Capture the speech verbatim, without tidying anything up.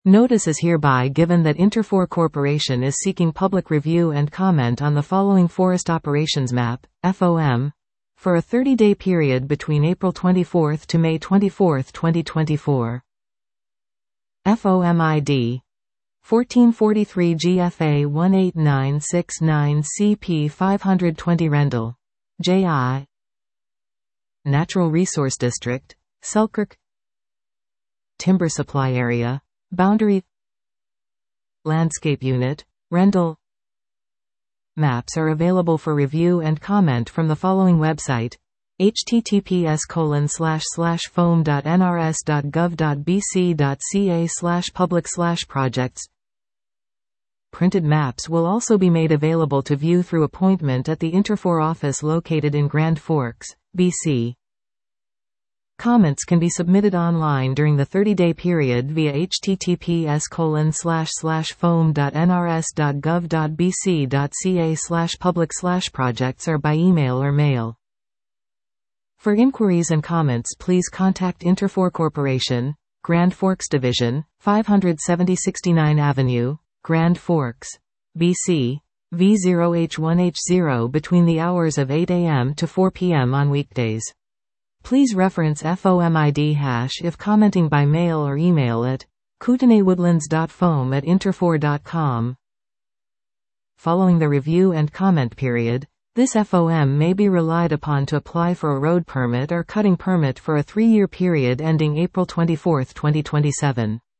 Notice is hereby given that Interfor Corporation is seeking public review and comment on the following Forest Operations Map, F O M, for a thirty-day period between April twenty-fourth to May twenty-fourth, twenty twenty-four. F O M I D fourteen forty-three G F A one eight nine six nine C P five twenty Rendell. J I Natural Resource District, Selkirk. Timber Supply Area, Boundary. Landscape Unit, Rendell. Maps are available for review and comment from the following website: https colon slash slash foam dot nrs dot gov dot bc dot ca slash public slash projects. Printed maps will also be made available to view through appointment at the Interfor office located in Grand Forks, B C. Comments can be submitted online during the thirty-day period via https colon slash slash foam dot nrs dot gov dot bc dot ca slash public slash projects or by email or mail. For inquiries and comments, please contact Interfor Corporation, Grand Forks Division, five seventy sixty-nine Avenue, Grand Forks, B C, V zero H one H zero between the hours of eight A M to four P M on weekdays. Please reference F O M I D hash if commenting by mail or email at kootenaywoodlands dot foam at interfor dot com. Following the review and comment period, this F O M may be relied upon to apply for a road permit or cutting permit for a three-year period ending April twenty-fourth, twenty twenty-seven.